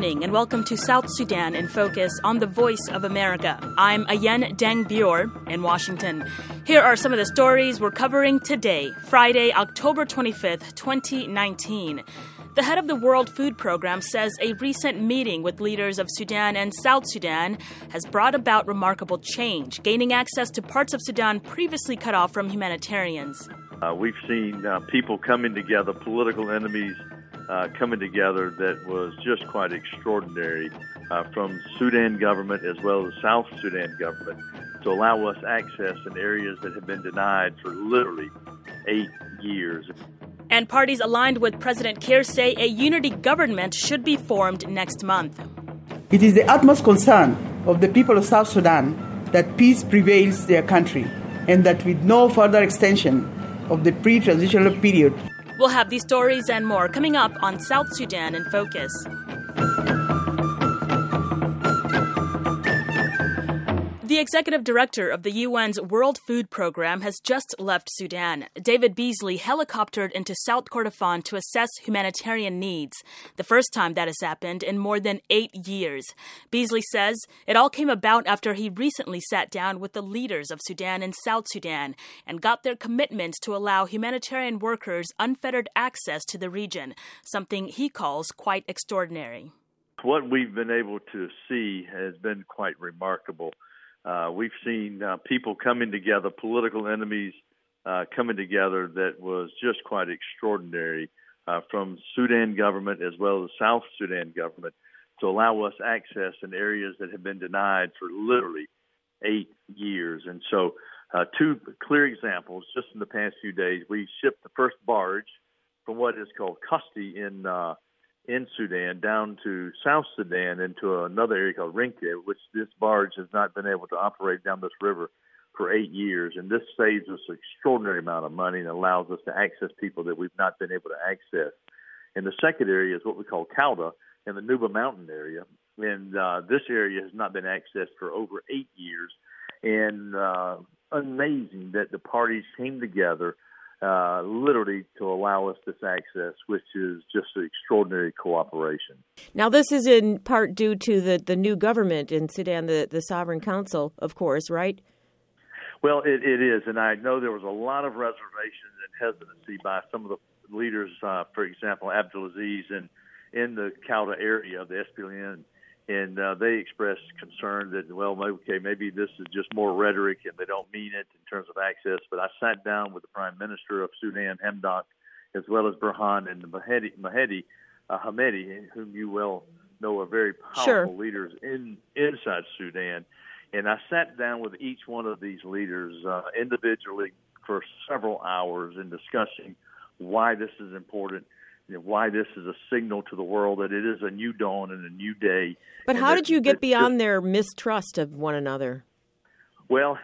evening and welcome to South Sudan in Focus on the Voice of America. I'm Ayen Deng Bior in Washington. Here are some of the stories we're covering today, Friday, October 25th, 2019. The head of the World Food Program says a recent meeting with leaders of Sudan and South Sudan has brought about remarkable change, gaining access to parts of Sudan previously cut off from humanitarians. We've seen people coming together, political enemies coming together that was just quite extraordinary from Sudan government as well as South Sudan government to allow us access in areas that have been denied for literally 8 years. And parties aligned with President Kiir say a unity government should be formed next month. It is the utmost concern of the people of South Sudan that peace prevails their country and that with no further extension of the pre-transitional period. We'll have these stories and more coming up on South Sudan in Focus. The executive director of the UN's World Food Program has just left Sudan. David Beasley helicoptered into South Kordofan to assess humanitarian needs, the first time that has happened in more than 8 years. Beasley says it all came about after he recently sat down with the leaders of Sudan and South Sudan and got their commitment to allow humanitarian workers unfettered access to the region, something he calls quite extraordinary. What we've been able to see has been quite remarkable. We've seen people coming together, political enemies coming together that was just quite extraordinary from Sudan government as well as South Sudan government to allow us access in areas that have been denied for literally 8 years. And so two clear examples, just in the past few days, we shipped the first barge from what is called Kasti in Sudan down to South Sudan into another area called Rinke, which this barge has not been able to operate down this river for 8 years. And this saves us an extraordinary amount of money and allows us to access people that we've not been able to access. And the second area is what we call Kauda in the Nuba Mountain area. And this area has not been accessed for over 8 years. And amazing that the parties came together literally to allow us this access, which is just an extraordinary cooperation. Now, this is in part due to the new government in Sudan, the Sovereign Council, of course, right? Well, it is, and I know there was a lot of reservations and hesitancy by some of the leaders, for example, Abdulaziz in the Kauda area of the SPLN, and they expressed concern that, well, maybe this is just more rhetoric and they don't mean it in terms of access. But I sat down with the Prime Minister of Sudan, Hamdok, as well as Burhan and Mahdi Hamedi, whom you well know are very powerful leaders inside Sudan. And I sat down with each one of these leaders individually for several hours in discussing why this is important, why this is a signal to the world that it is a new dawn and a new day. But how did you get beyond their mistrust of one another? Well,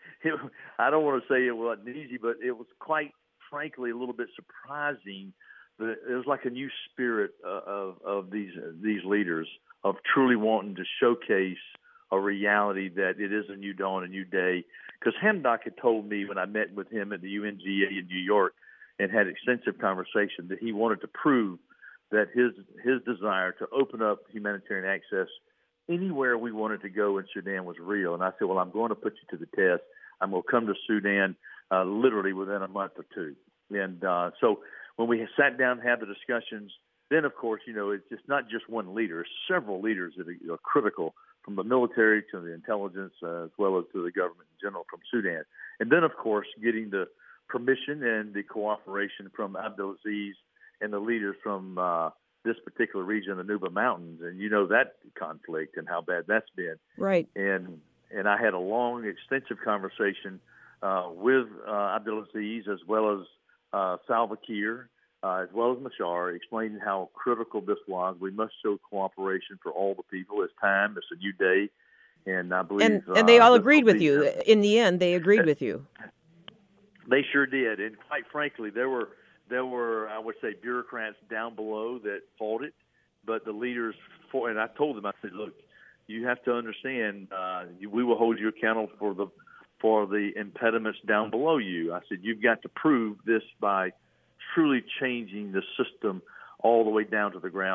I don't want to say it wasn't easy, but it was quite frankly a little bit surprising. It was like a new spirit of these leaders of truly wanting to showcase a reality that it is a new dawn, a new day. Because Hamdok had told me when I met with him at the UNGA in New York and had extensive conversation that he wanted to prove that his desire to open up humanitarian access anywhere we wanted to go in Sudan was real. And I said, well, I'm going to put you to the test. I'm going to come to Sudan literally within a month or two. And so when we sat down and had the discussions, then, of course, it's just not just one leader. It's several leaders that are critical, from the military to the intelligence as well as to the government in general from Sudan. And then, of course, getting the permission and the cooperation from Abdulaziz and the leaders from this particular region, the Nuba Mountains, and that conflict and how bad that's been. Right. And I had a long, extensive conversation with Abdulaziz as well as Salva Kiir, as well as Machar, explaining how critical this was. We must show cooperation for all the people. It's time. It's a new day. And I believe... And they all agreed with you. In the end, they agreed with you. They sure did. And quite frankly, there were, I would say, bureaucrats down below that fought it. But the leaders, and I told them, I said, look, you have to understand, we will hold you accountable for the impediments down below you. I said, you've got to prove this by truly changing the system all the way down to the ground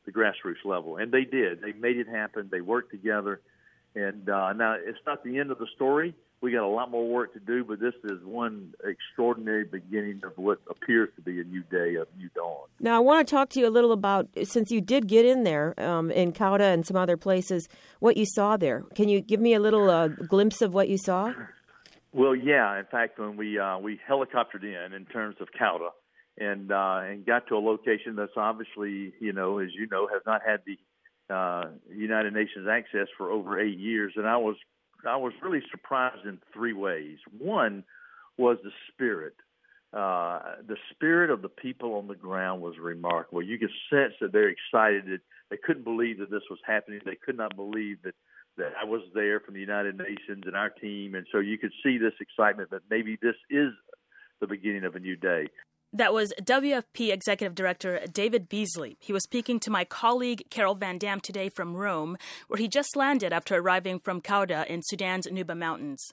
the grassroots level. And they did. They made it happen. They worked together. And now it's not the end of the story. We got a lot more work to do, but this is one extraordinary beginning of what appears to be a new day, a new dawn. Now, I want to talk to you a little about, since you did get in there in Cauda and some other places, what you saw there. Can you give me a little glimpse of what you saw? Well, yeah. In fact, when we helicoptered in terms of Cauda, and got to a location that's obviously, as you know, has not had the United Nations access for over 8 years, and I was really surprised in three ways. One was the spirit. The spirit of the people on the ground was remarkable. You could sense that they're excited. They couldn't believe that this was happening. They could not believe that I was there from the United Nations and our team. And so you could see this excitement that maybe this is the beginning of a new day. That was WFP Executive Director David Beasley. He was speaking to my colleague Carol Van Dam today from Rome, where he just landed after arriving from Cauda in Sudan's Nuba Mountains.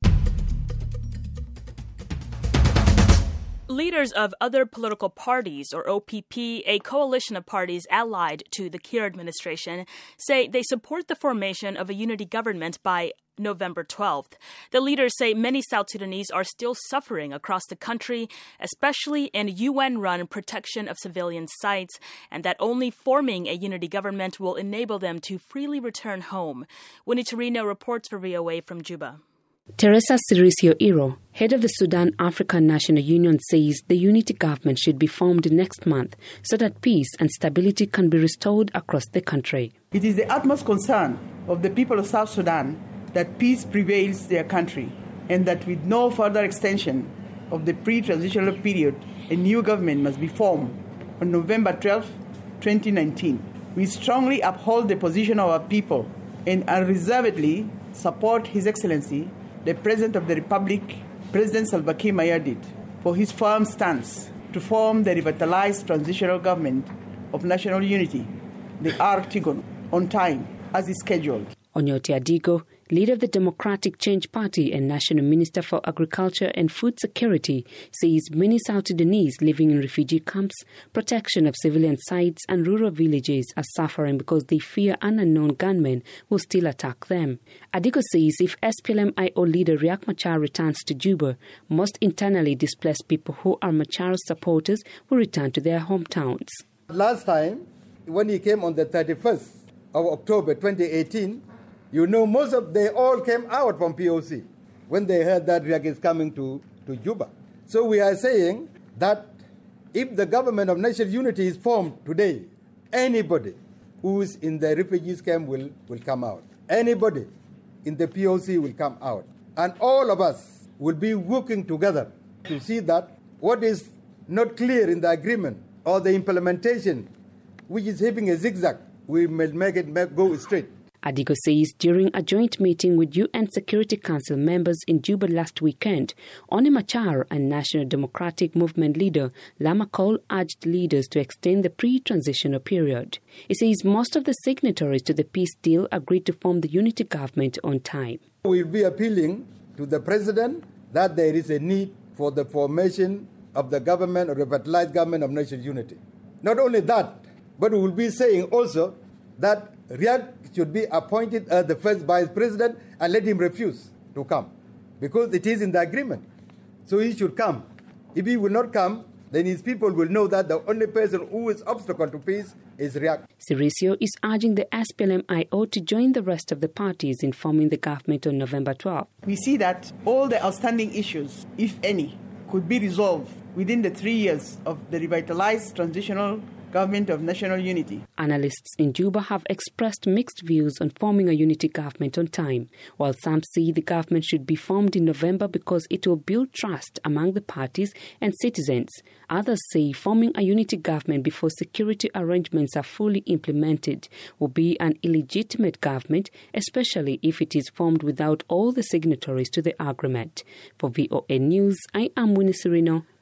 Leaders of other political parties, or OPP, a coalition of parties allied to the Kiir administration, say they support the formation of a unity government by November 12th. The leaders say many South Sudanese are still suffering across the country, especially in UN-run protection of civilian sites, and that only forming a unity government will enable them to freely return home. Winnie Torino reports for VOA from Juba. Teresa Sirrisio Iro, head of the Sudan African National Union, says the unity government should be formed next month so that peace and stability can be restored across the country. It is the utmost concern of the people of South Sudan that peace prevails their country, and that with no further extension of the pre-transitional period, a new government must be formed on November 12, 2019. We strongly uphold the position of our people and unreservedly support His Excellency, the President of the Republic, President Salva Kiir Mayardit, for his firm stance to form the revitalized transitional government of national unity, the RTGON, on time, as is scheduled. Onyote Adigo, leader of the Democratic Change Party and National Minister for Agriculture and Food Security, says many South Sudanese living in refugee camps, protection of civilian sites and rural villages are suffering because they fear an unknown gunmen will still attack them. Adigo says if SPLM-IO leader Riek Machar returns to Juba, most internally displaced people who are Machar's supporters will return to their hometowns. Last time, when he came on the 31st of October 2018, they all came out from POC when they heard that Riek is coming to Juba. So we are saying that if the government of national unity is formed today, anybody who is in the refugees camp will come out. Anybody in the POC will come out. And all of us will be working together to see that what is not clear in the agreement or the implementation, which is having a zigzag, we may make it go straight. Adigo says during a joint meeting with UN Security Council members in Juba last weekend, Oni Machar and National Democratic Movement leader Lama Cole urged leaders to extend the pre-transitional period. He says most of the signatories to the peace deal agreed to form the unity government on time. We'll be appealing to the president that there is a need for the formation of the government, or revitalized government of national unity. Not only that, but we will be saying also that Riek should be appointed as the first vice president and let him refuse to come, because it is in the agreement. So he should come. If he will not come, then his people will know that the only person who is obstacle to peace is Riek. Sirrisio is urging the SPLM-IO to join the rest of the parties in forming the government on November 12. We see that all the outstanding issues, if any, could be resolved within the 3 years of the revitalized transitional government of national unity. Analysts in Juba have expressed mixed views on forming a unity government on time, while some see the government should be formed in November because it will build trust among the parties and citizens. Others say forming a unity government before security arrangements are fully implemented will be an illegitimate government, especially if it is formed without all the signatories to the agreement. For VOA News, I am Winnie Torino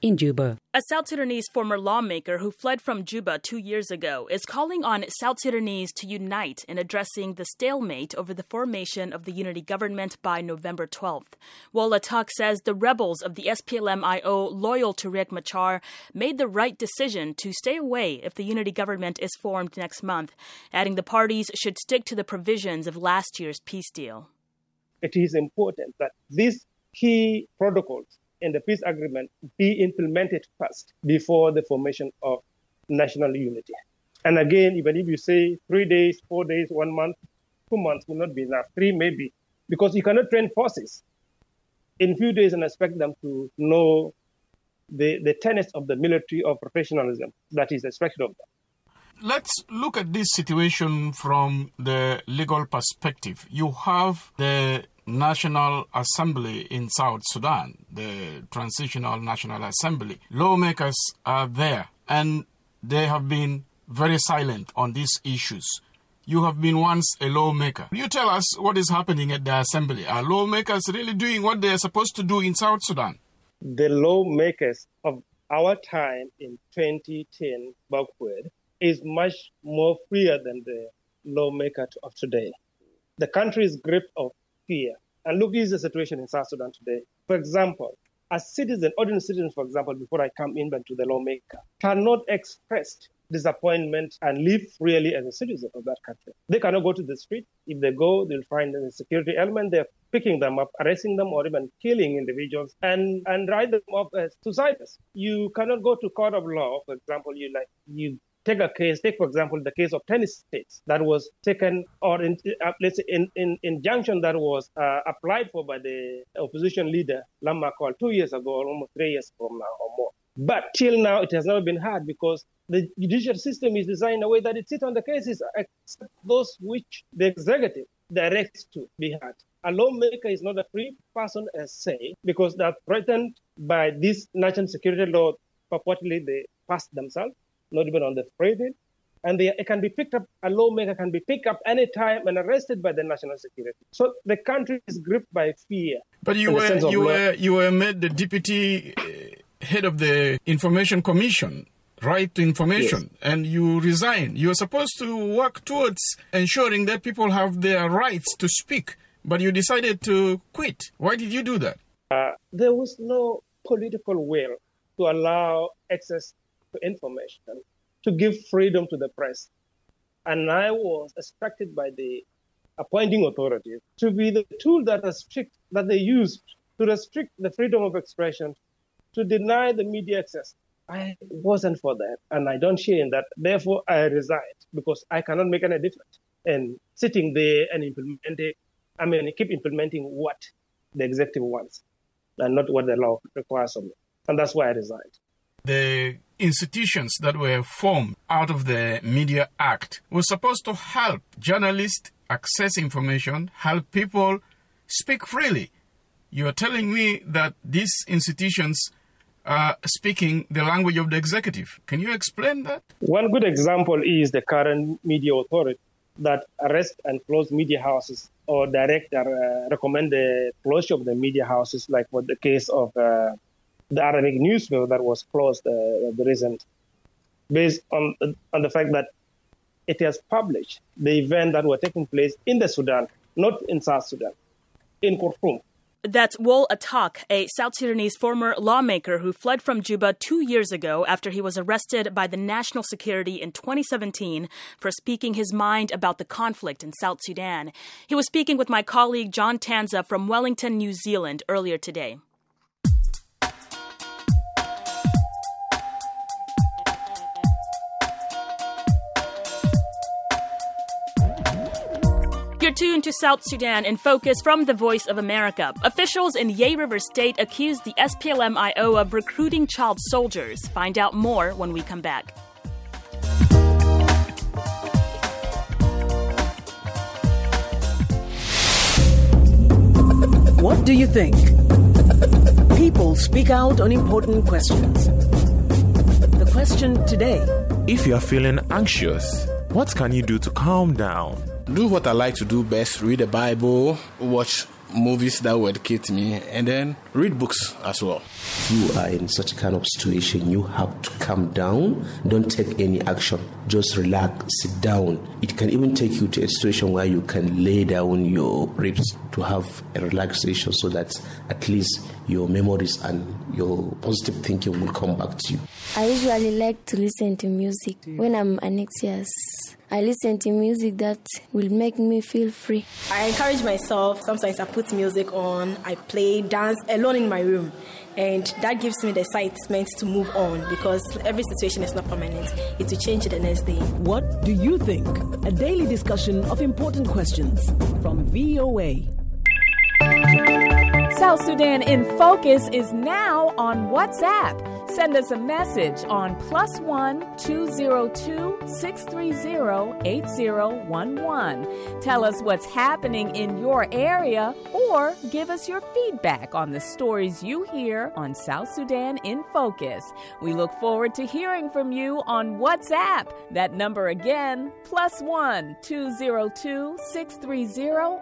in Juba. A South Sudanese former lawmaker who fled from Juba 2 years ago is calling on South Sudanese to unite in addressing the stalemate over the formation of the unity government by November 12th. Wole Atak says the rebels of the SPLM-IO loyal to Riek Machar made the right decision to stay away if the unity government is formed next month, adding the parties should stick to the provisions of last year's peace deal. It is important that these key protocols in the peace agreement be implemented first before the formation of national unity. And again, even if you say 3 days, 4 days, 1 month, 2 months will not be enough, 3 maybe, because you cannot train forces in few days and expect them to know the tenets of the military or professionalism that is expected of them. Let's look at this situation from the legal perspective. You have the National Assembly in South Sudan, the Transitional National Assembly. Lawmakers are there, and they have been very silent on these issues. You have been once a lawmaker. You tell us what is happening at the Assembly. Are lawmakers really doing what they are supposed to do in South Sudan? The lawmakers of our time in 2010 backward is much more freer than the lawmaker of today. The country is gripped of fear. And look, this is the situation in South Sudan today. For example, a citizen, ordinary citizen, for example, before I come in to the lawmaker, cannot express disappointment and live freely as a citizen of that country. They cannot go to the street. If they go, they'll find a security element. They're picking them up, arresting them, or even killing individuals and write them up as suicides. You cannot go to court of law. For example, you take a case, for example, the case of 10 states that was taken, or let's say in injunction that was applied for by the opposition leader, Lam Makwal, 2 years ago, or almost 3 years from now or more. But till now, it has never been heard because the judicial system is designed in a way that it sits on the cases except those which the executive directs to be heard. A lawmaker is not a free person as say, because they're threatened by this national security law purportedly they passed themselves, not even on the freedom, and it can be picked up. A lawmaker can be picked up anytime and arrested by the national security. So the country is gripped by fear. But you were made the deputy head of the Information Commission, Right to Information, yes. And you resigned. You were supposed to work towards ensuring that people have their rights to speak, but you decided to quit. Why did you do that? There was no political will to allow access to information, to give freedom to the press. And I was expected by the appointing authorities to be the tool that they used to restrict the freedom of expression, to deny the media access. I wasn't for that, and I don't share in that. Therefore, I resigned because I cannot make any difference. And sitting there and keep implementing what the executive wants and not what the law requires of me. And that's why I resigned. The institutions that were formed out of the Media Act were supposed to help journalists access information, help people speak freely. You are telling me that these institutions are speaking the language of the executive. Can you explain that? One good example is the current media authority that arrest and close media houses or direct or recommend the closure of the media houses, like what the case of the Arabic newspaper that was closed the recent, based on the fact that it has published the event that were taking place in the Sudan, not in South Sudan, in Khartoum. That's Wole Atak, a South Sudanese former lawmaker who fled from Juba 2 years ago after he was arrested by the National Security in 2017 for speaking his mind about the conflict in South Sudan. He was speaking with my colleague John Tanza from Wellington, New Zealand earlier today. You're tuned to South Sudan in Focus from the Voice of America. Officials in Yei River State accuse the SPLM-IO of recruiting child soldiers. Find out more when we come back. What do you think? People speak out on important questions. The question today: if you are feeling anxious, what can you do to calm down? Do what I like to do best, read the Bible, watch movies that would educate me, and then read books as well. You are in such a kind of situation, you have to calm down. Don't take any action. Just relax, sit down. It can even take you to a situation where you can lay down your ribs to have a relaxation so that at least your memories and your positive thinking will come back to you. I usually like to listen to music when I'm anxious. I listen to music that will make me feel free. I encourage myself. Sometimes I put music on, I play, dance alone in my room. And that gives me the excitement to move on because every situation is not permanent. It will change the next day. What do you think? A daily discussion of important questions from VOA. South Sudan in Focus is now on WhatsApp. Send us a message on +1 202 630 8011. Tell us what's happening in your area or give us your feedback on the stories you hear on South Sudan in Focus. We look forward to hearing from you on WhatsApp. That number again, +1 202 630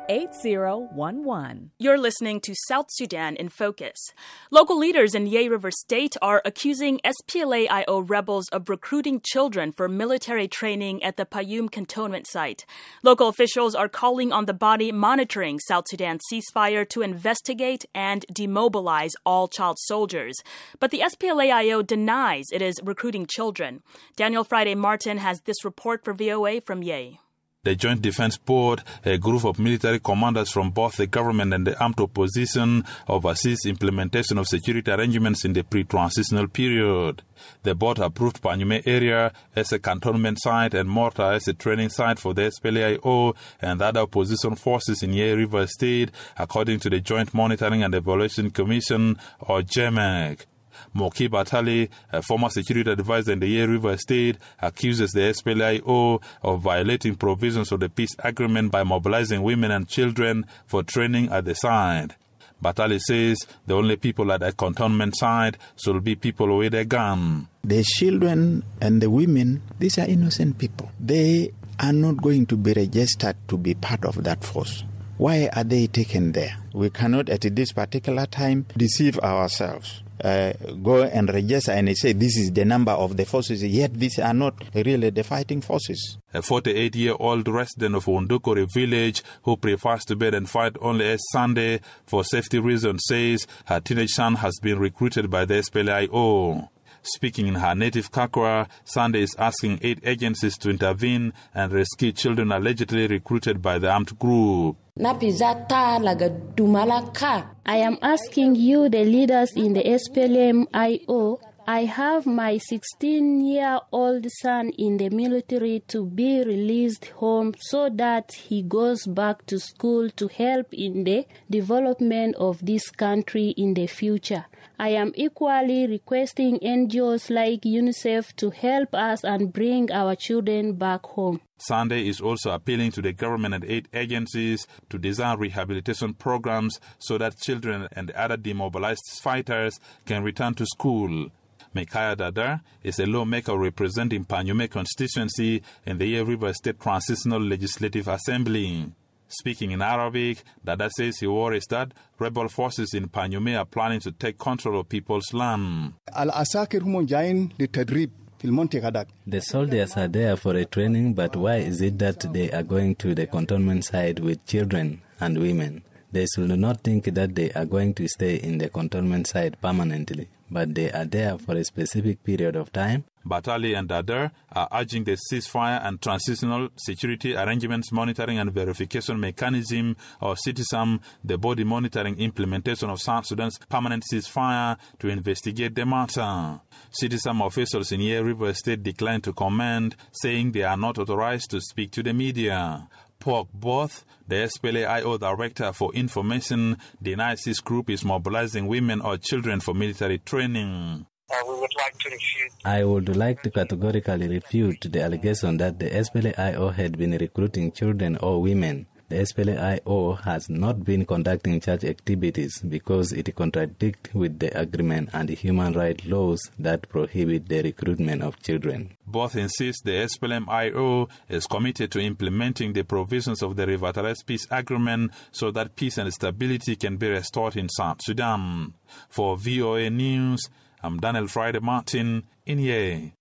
8011. You're listening to South Sudan in Focus. Local leaders in Yei River State are accusing SPLA-IO rebels of recruiting children for military training at the Payum cantonment site. Local officials are calling on the body monitoring South Sudan's ceasefire to investigate and demobilize all child soldiers. But the SPLA-IO denies it is recruiting children. Daniel Friday Martin has this report for VOA from Yei. The Joint Defense Board, a group of military commanders from both the government and the armed opposition, oversees implementation of security arrangements in the pre-transitional period. The board approved Panyume area as a cantonment site and Morta as a training site for the SPLA-IO and other opposition forces in Yei River State, according to the Joint Monitoring and Evaluation Commission, or JMEC. Moki Batali, a former security advisor in the Yei River State, accuses the SPLA-IO of violating provisions of the peace agreement by mobilizing women and children for training at the site. Batali says the only people at a cantonment site should be people with a gun. The children and the women, these are innocent people. They are not going to be registered to be part of that force. Why are they taken there? We cannot at this particular time deceive ourselves. Go and register and say this is the number of the forces, yet these are not really the fighting forces. A 48-year-old resident of Wondokore village who prefers to bed and fight only as Sunday for safety reasons says her teenage son has been recruited by the SPLA-IO. Speaking in her native Kakwa, Sunday is asking 8 agencies to intervene and rescue children allegedly recruited by the armed group. I am asking you, the leaders in the SPLA-IO, I have my 16-year-old son in the military to be released home so that he goes back to school to help in the development of this country in the future. I am equally requesting NGOs like UNICEF to help us and bring our children back home. Sunday is also appealing to the government and aid agencies to design rehabilitation programs so that children and other demobilized fighters can return to school. Mekaya Dada is a lawmaker representing Panyume constituency in the Yei River State Transitional Legislative Assembly. Speaking in Arabic, Dada says he worries that rebel forces in Panyume are planning to take control of people's land. The soldiers are there for a training, but why is it that they are going to the cantonment site with children and women? They should not think that they are going to stay in the cantonment site permanently, but they are there for a specific period of time. Batali and Dadar are urging the ceasefire and transitional security arrangements monitoring and verification mechanism, or CITISM, the body monitoring implementation of South Sudan's permanent ceasefire, to investigate the matter. CITISM officials in Yei River State declined to comment, saying they are not authorized to speak to the media. Pork Both, the SPLA-IO Director for Information, denies his group is mobilizing women or children for military training. I would like to categorically refute the allegation that the SPLA-IO had been recruiting children or women. The SPLA-IO has not been conducting church activities because it contradicts with the agreement and the human rights laws that prohibit the recruitment of children. Both insist the SPLM-IO is committed to implementing the provisions of the revitalized peace agreement so that peace and stability can be restored in South Sudan. For VOA News, I'm Daniel Friday Martin in Yei.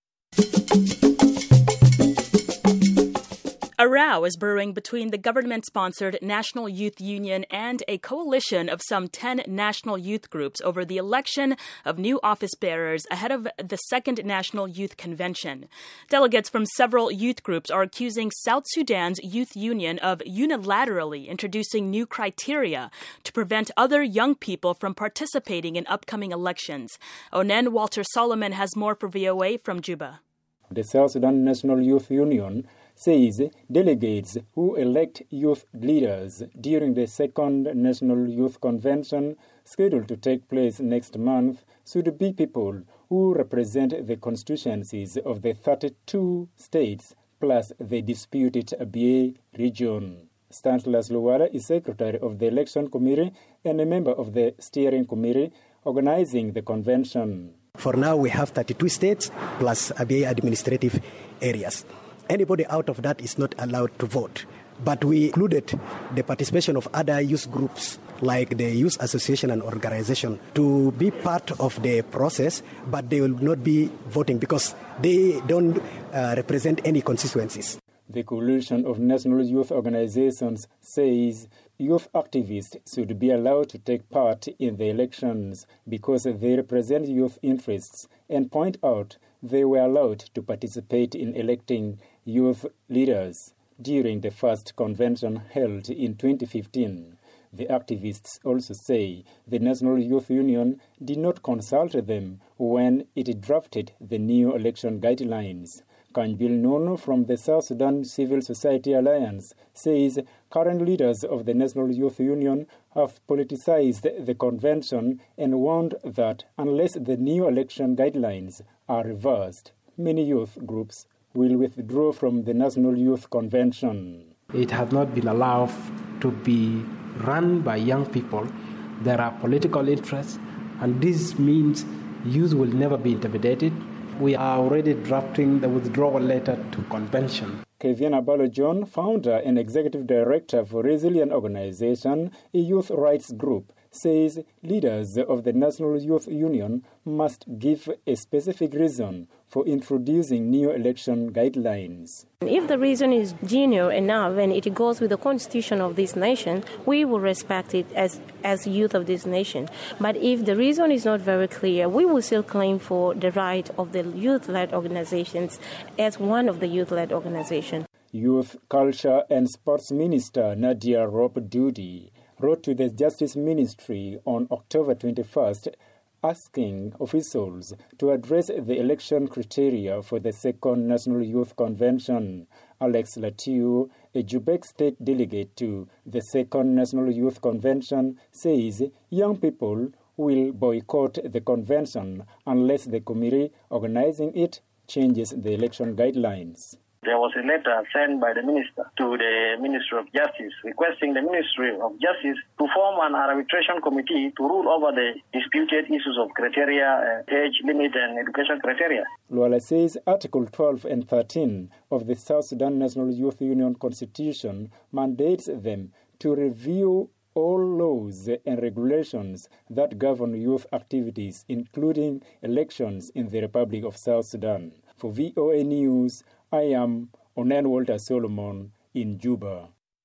A row is brewing between the government-sponsored National Youth Union and a coalition of some 10 national youth groups over the election of new office bearers ahead of the Second National Youth Convention. Delegates from several youth groups are accusing South Sudan's Youth Union of unilaterally introducing new criteria to prevent other young people from participating in upcoming elections. Onen Walter Solomon has more for VOA from Juba. The South Sudan National Youth Union says delegates who elect youth leaders during the Second National Youth Convention, scheduled to take place next month, should be people who represent the constituencies of the 32 states plus the disputed Abyei region. Stanislaus Luwala is secretary of the election committee and a member of the steering committee organizing the convention. For now, we have 32 states plus Abyei administrative areas. Anybody out of that is not allowed to vote. But we included the participation of other youth groups like the Youth Association and Organization to be part of the process, but they will not be voting because they don't represent any constituencies. The Coalition of National Youth Organizations says youth activists should be allowed to take part in the elections because they represent youth interests and point out they were allowed to participate in electing youth leaders during the first convention held in 2015. The activists also say the National Youth Union did not consult them when it drafted the new election guidelines. Kanjbil Nono from the South Sudan Civil Society Alliance says current leaders of the National Youth Union have politicized the convention and warned that unless the new election guidelines are reversed, many youth groups will withdraw from the National Youth Convention. It has not been allowed to be run by young people. There are political interests, and this means youth will never be intimidated. We are already drafting the withdrawal letter to convention. Kevian Abalo John, founder and executive director for Resilient Organization, a youth rights group, says leaders of the National Youth Union must give a specific reason for introducing new election guidelines. If the reason is genuine enough and it goes with the constitution of this nation, we will respect it as youth of this nation. But if the reason is not very clear, we will still claim for the right of the youth-led organizations as one of the youth-led organizations. Youth, Culture and Sports Minister Nadia Rob-Doody wrote to the Justice Ministry on October 21st asking officials to address the election criteria for the Second National Youth Convention. Alex Latiu, a Jubek state delegate to the Second National Youth Convention, says young people will boycott the convention unless the committee organizing it changes the election guidelines. There was a letter sent by the minister to the Ministry of Justice requesting the Ministry of Justice to form an arbitration committee to rule over the disputed issues of criteria, age limit and education criteria. Luala says Article 12 and 13 of the South Sudan National Youth Union Constitution mandates them to review all laws and regulations that govern youth activities, including elections in the Republic of South Sudan. For VOA News, I am Onen Walter Solomon in Juba.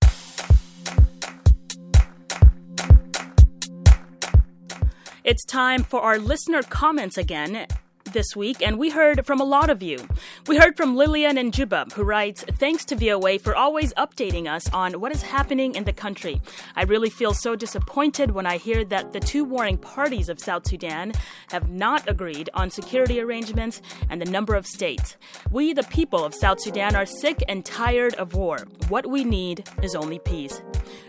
It's time for our listener comments again this week, and we heard from a lot of you. We heard from Lillian in Juba, who writes, "Thanks to VOA for always updating us on what is happening in the country. I really feel so disappointed when I hear that the two warring parties of South Sudan have not agreed on security arrangements and the number of states. We, the people of South Sudan, are sick and tired of war. What we need is only peace."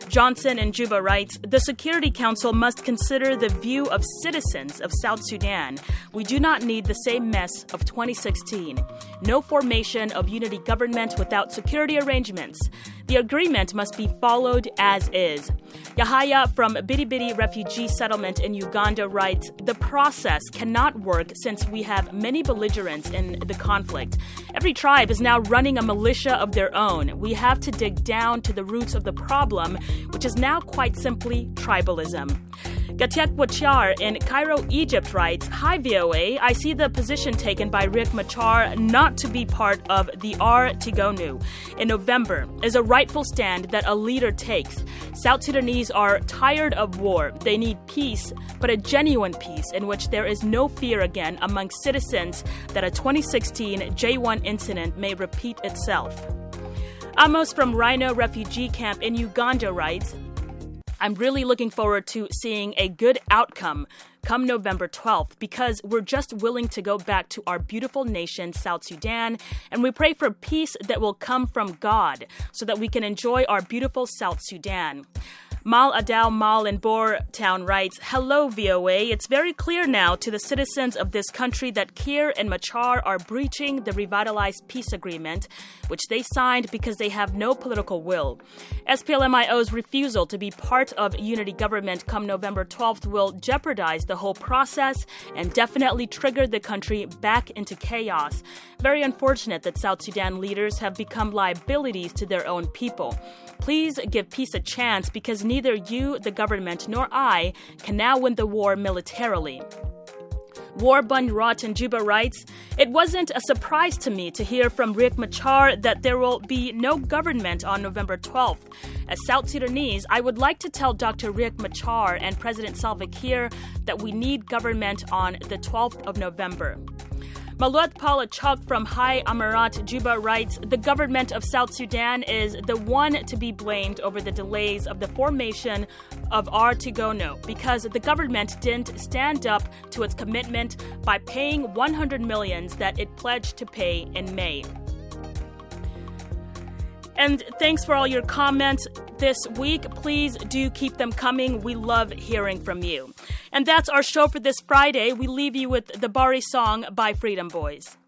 Johnson in Juba writes, the Security Council must consider the view of citizens of South Sudan. We do not need the same mess of 2016. No formation of unity government without security arrangements. The agreement must be followed as is. Yahaya from Biribiri Refugee Settlement in Uganda writes, the process cannot work since we have many belligerents in the conflict. Every tribe is now running a militia of their own. We have to dig down to the roots of the problem, which is now quite simply tribalism. Gatiak Wachar in Cairo, Egypt writes, hi VOA, I see the position taken by Riek Machar not to be part of the R-Tigonu in November is a rightful stand that a leader takes. South Sudanese are tired of war. They need peace, but a genuine peace in which there is no fear again among citizens that a 2016 J1 incident may repeat itself. Amos from Rhino Refugee Camp in Uganda writes, I'm really looking forward to seeing a good outcome come November 12th because we're just willing to go back to our beautiful nation, South Sudan, and we pray for peace that will come from God so that we can enjoy our beautiful South Sudan. Mal Adao Mal in Bor Town writes, hello, VOA. It's very clear now to the citizens of this country that Kiir and Machar are breaching the revitalized peace agreement, which they signed because they have no political will. SPLMIO's refusal to be part of unity government come November 12th will jeopardize the whole process and definitely trigger the country back into chaos. Very unfortunate that South Sudan leaders have become liabilities to their own people. Please give peace a chance because neither you, the government, nor I can now win the war militarily. Warbun Rot in Juba writes, it wasn't a surprise to me to hear from Riek Machar that there will be no government on November 12th. As South Sudanese, I would like to tell Dr. Riek Machar and President Salva Kiir that we need government on the 12th of November. Maluat Paula Chuk from Hai Amarat, Juba writes, the government of South Sudan is the one to be blamed over the delays of the formation of R-Tigonu because the government didn't stand up to its commitment by paying 100 million that it pledged to pay in May. And thanks for all your comments this week. Please do keep them coming. We love hearing from you. And that's our show for this Friday. We leave you with the Bari song by Freedom Boys.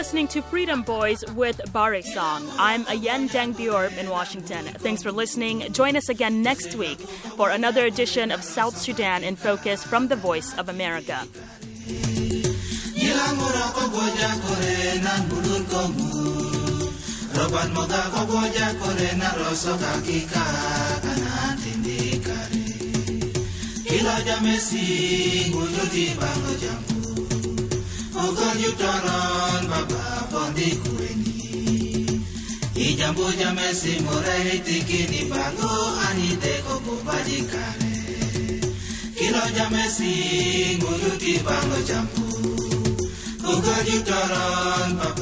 listening to Freedom Boys with Bare Song. I'm Ayen Deng Diorb in Washington. Thanks for listening. Join us again next week for another edition of South Sudan in Focus from the Voice of America. Ogon yutoron baba bondi kueni Ijambo jamesi morei tikini bango anite koko badikare Kilo jamesi nguyuti bango jambu Ogon yutoron baba